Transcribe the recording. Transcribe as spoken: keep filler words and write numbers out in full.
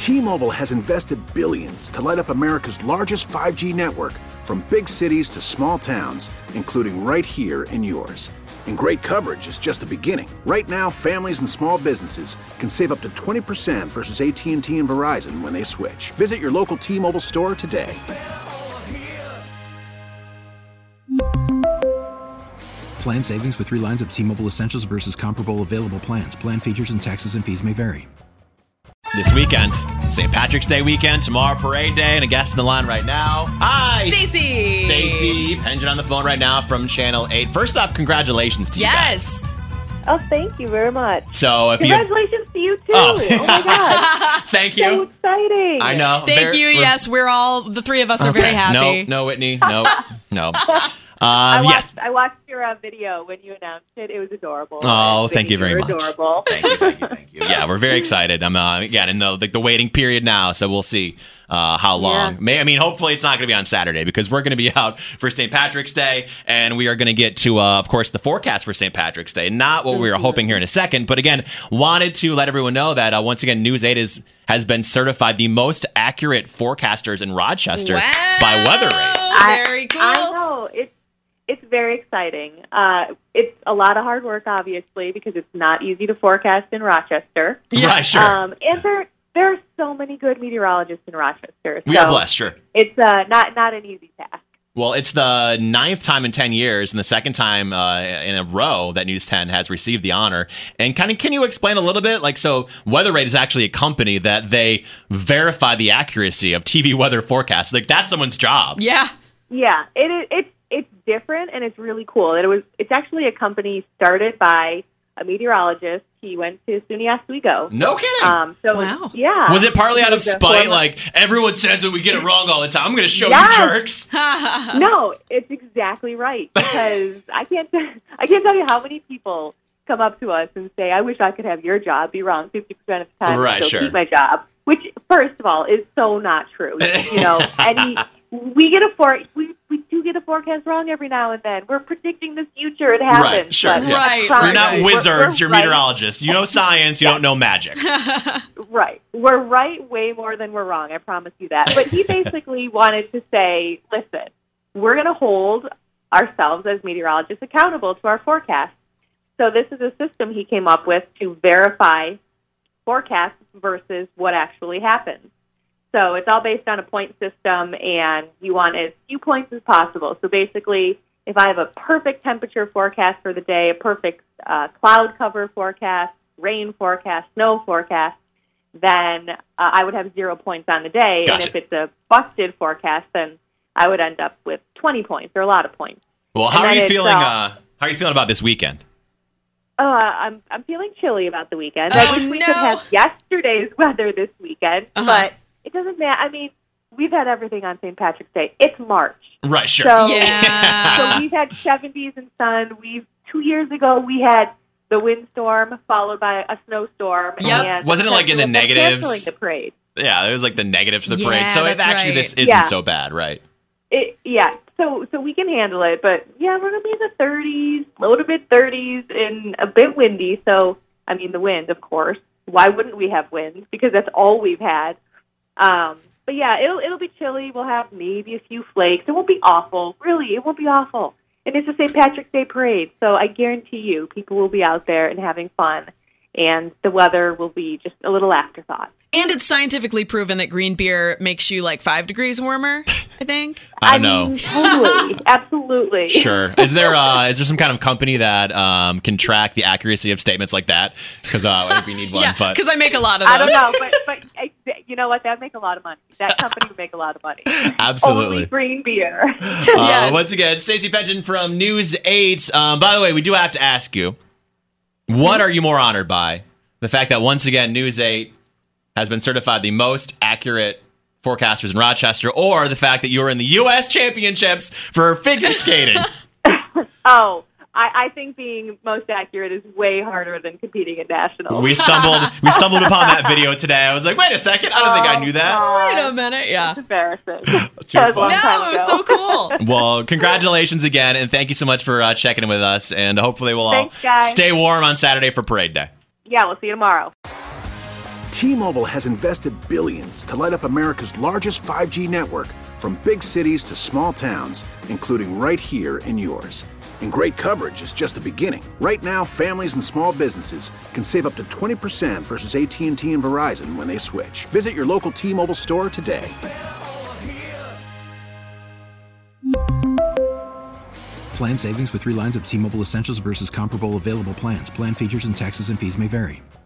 T-Mobile has invested billions to light up America's largest five G network, from big cities to small towns, including right here in yours. And great coverage is just the beginning. Right now, families and small businesses can save up to twenty percent versus A T and T and Verizon when they switch. Visit your local T-Mobile store today. Plan savings with three lines of T-Mobile Essentials versus comparable available plans. Plan features and taxes and fees may vary. This weekend, Saint Patrick's Day weekend, tomorrow Parade Day, and a guest in the line right now. Hi! Stacy! Stacy, Pension on the phone right now from Channel eight. First off, congratulations to you yes. guys. Oh, thank you very much. So if Congratulations you... to you, too. Oh, oh my God. Thank you. So exciting. I know. Thank Very, you. we're... Yes, we're all, the three of us are okay. very happy. No, no, Whitney. No, no. Um, I watched, yes. I watched your uh, video when you announced it. It was adorable. Oh, thank you very you much. Adorable. Thank you, thank you, thank you. Yeah, we're very excited. I'm uh, again in the, the the waiting period now, so we'll see uh, how long. Yeah. May I mean, hopefully it's not going to be on Saturday because we're going to be out for Saint Patrick's Day, and we are going to get to, uh, of course, the forecast for Saint Patrick's Day. Not what we were hoping here in a second, but again, wanted to let everyone know that uh, once again, News eight is has been certified the most accurate forecasters in Rochester wow. by Weather Rate. I, Very cool. I know. It's It's very exciting. Uh, it's a lot of hard work, obviously, because it's not easy to forecast in Rochester. Yeah, right, sure. Um, and there there are so many good meteorologists in Rochester. We so are blessed, sure. It's uh, not not an easy task. Well, it's the ninth time in ten years and the second time uh, in a row that News ten has received the honor. And kind of, can you explain a little bit? Like, so Weather Rate is actually a company that they verify the accuracy of T V weather forecasts. Like, that's someone's job. Yeah. Yeah, it is. It's it's different and it's really cool. It was. It's actually a company started by a meteorologist. He went to SUNY Oswego. No kidding. Um, so Wow. yeah. Was it partly out of He was a spite? former- Like, everyone says that we get it wrong all the time. I'm going to show Yes. you jerks. No, it's exactly right because I can't. I can't tell you how many people come up to us and say, "I wish I could have your job." Be wrong fifty percent of the time. Right, so sure. Keep my job, which first of all is so not true. You know, any we get a for we we do get a forecast wrong every now and then. We're predicting the future. It happens. Right, sure. but Yeah. Right, I promise You're not you, we're- wizards. we're You're right. meteorologists. You know science. You don't know magic. Right. We're right way more than we're wrong. I promise you that. But he basically wanted to say, listen, we're going to hold ourselves as meteorologists accountable to our forecasts. So this is a system he came up with to verify forecasts versus what actually happens. So it's all based on a point system, and you want as few points as possible. So basically, if I have a perfect temperature forecast for the day, a perfect uh, cloud cover forecast, rain forecast, snow forecast, then uh, I would have zero points on the day. Gotcha. And if it's a busted forecast, then I would end up with twenty points or a lot of points. Well, how And are then you it's, feeling? uh, Uh, how are you feeling about this weekend? Uh, I'm I'm feeling chilly about the weekend. Oh, I wish we no. could have yesterday's weather this weekend, Uh-huh. but it doesn't matter. I mean, we've had everything on Saint Patrick's Day. It's March. Right, sure. So, Yeah. so we've had seventies and sun. We've two years ago we had the windstorm followed by a snowstorm. Yep. And Wasn't it like in the they're negatives? canceling the parade. Yeah, it was like the negatives to the Yeah, parade. So if that's actually right. this isn't Yeah. so bad, right? It, yeah, so so we can handle it, but yeah, we're gonna be in the thirties, low to mid thirties, and a bit windy. So I mean, the wind, of course. Why wouldn't we have wind? Because that's all we've had. Um, but yeah, it'll it'll be chilly. We'll have maybe a few flakes. It won't be awful, really. It won't be awful. And it's the Saint Patrick's Day parade, so I guarantee you, people will be out there and having fun, and the weather will be just a little afterthought. And it's scientifically proven that green beer makes you like five degrees warmer, I think. I don't know. mean, totally, absolutely. Sure. Is there uh, is there some kind of company that um, can track the accuracy of statements like that? Because uh, I think we need one. Yeah, but because I make a lot of those. I don't know, but but I, you know what? That'd make a lot of money. That company would make a lot of money. Absolutely. Only green beer. Uh, Yes. Once again, Stacey Pension from News eight. Um, by the way, we do have to ask you, what are you more honored by? The fact that, once again, News eight has been certified the most accurate forecasters in Rochester, or the fact that you were in the U S Championships for figure skating? Oh, I, I think being most accurate is way harder than competing at nationals. We stumbled we stumbled upon that video today. I was like, wait a second, I don't think I knew that. Wait a minute, yeah. It's embarrassing. Too That was a long funny. time No, it was ago. so cool. Well, congratulations again, and thank you so much for uh, checking in with us, and hopefully we'll all Thanks, guys. stay warm on Saturday for Parade Day. Yeah, we'll see you tomorrow. T-Mobile has invested billions to light up America's largest five G network, from big cities to small towns, including right here in yours. And great coverage is just the beginning. Right now, families and small businesses can save up to twenty percent versus A T and T and Verizon when they switch. Visit your local T-Mobile store today. Plan savings with three lines of T-Mobile Essentials versus comparable available plans. Plan features and taxes and fees may vary.